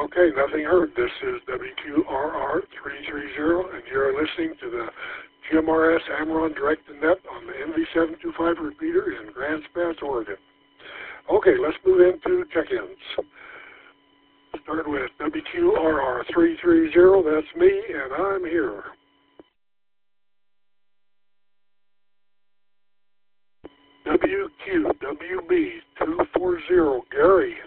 Okay, nothing heard. This is WQRR 330, and you're listening to the GMRS Amaron Direct to Net on the MV725 repeater in Grants Pass, Oregon. Okay, let's move into check-ins. Start with WQRR 330, that's me, and I'm here. WQWB 240, Gary,